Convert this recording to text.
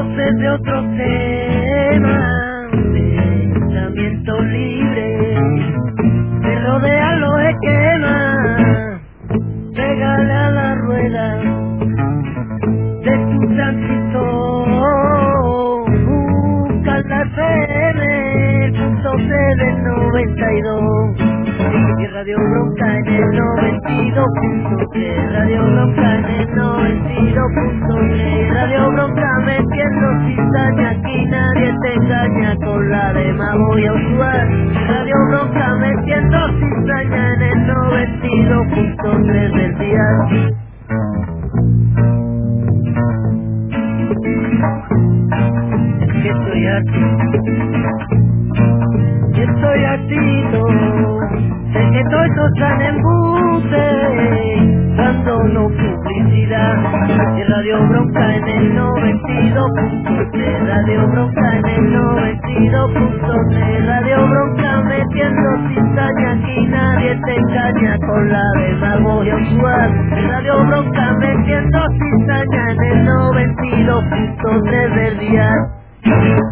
voces de otro tema, pensamiento libre, te rodean los esquemas, pégale a la rueda de tu transistor, busca la FM, el punto C del 92. Y Radio Bronca en el 92.3, Radio Bronca en el 92.3, Radio Bronca metiendo cizaña, aquí nadie te engaña con la demagogia usual. Radio Bronca metiendo cizaña en el 92.3 del dial. Que estoy hartito, sé que todos estos están en buce, dándonos publicidad. Y Radio Bronca en el 92.3, Radio Bronca en el 92.3, Radio Bronca metiendo cizaña, aquí nadie te engaña con la demagogia usual. Radio Bronca metiendo cizaña en el 92.3 del día.